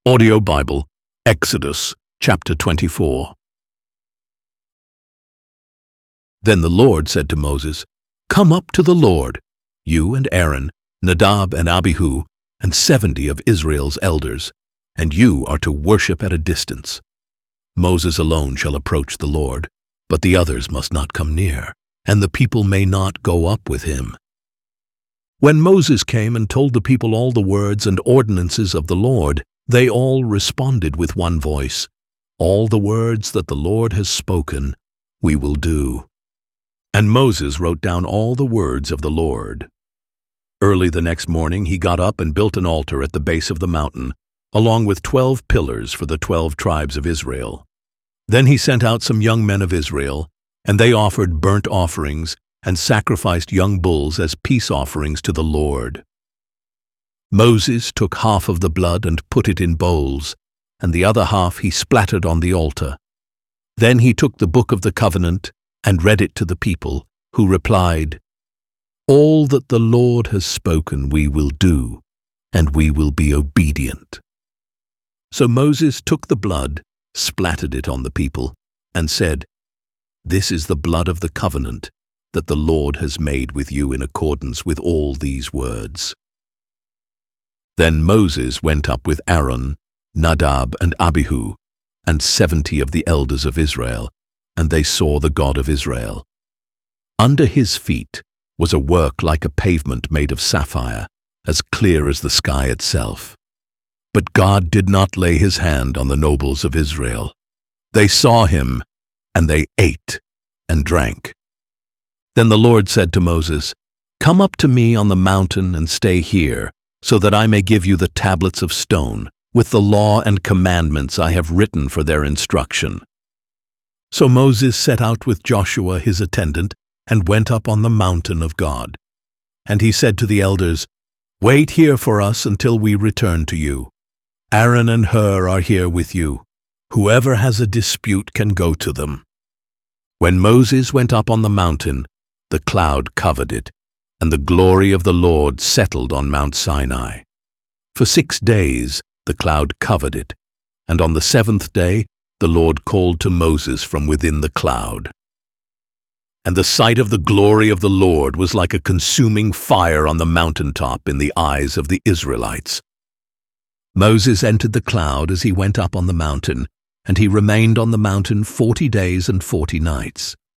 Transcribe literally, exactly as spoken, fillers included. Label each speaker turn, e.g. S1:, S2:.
S1: Audio Bible, Exodus, chapter twenty-four. Then the Lord said to Moses, "Come up to the Lord, you and Aaron, Nadab and Abihu, and seventy of Israel's elders, and you are to worship at a distance. Moses alone shall approach the Lord, but the others must not come near, and the people may not go up with him." When Moses came and told the people all the words and ordinances of the Lord, they all responded with one voice, "All the words that the Lord has spoken, we will do." And Moses wrote down all the words of the Lord. Early the next morning he got up and built an altar at the base of the mountain, along with twelve pillars for the twelve tribes of Israel. Then he sent out some young men of Israel, and they offered burnt offerings and sacrificed young bulls as peace offerings to the Lord. Moses took half of the blood and put it in bowls, and the other half he splattered on the altar. Then he took the book of the covenant and read it to the people, who replied, "All that the Lord has spoken we will do, and we will be obedient." So Moses took the blood, splattered it on the people, and said, "This is the blood of the covenant that the Lord has made with you in accordance with all these words." Then Moses went up with Aaron, Nadab and Abihu, and seventy of the elders of Israel, and they saw the God of Israel. Under his feet was a work like a pavement made of sapphire, as clear as the sky itself. But God did not lay his hand on the nobles of Israel. They saw him, and they ate and drank. Then the Lord said to Moses, "Come up to me on the mountain and stay here, so that I may give you the tablets of stone, with the law and commandments I have written for their instruction." So Moses set out with Joshua his attendant, and went up on the mountain of God. And he said to the elders, "Wait here for us until we return to you. Aaron and Hur are here with you. Whoever has a dispute can go to them." When Moses went up on the mountain, the cloud covered it, and the glory of the Lord settled on Mount Sinai. For six days the cloud covered it, and on the seventh day the Lord called to Moses from within the cloud. And the sight of the glory of the Lord was like a consuming fire on the mountaintop in the eyes of the Israelites. Moses entered the cloud as he went up on the mountain, and he remained on the mountain forty days and forty nights.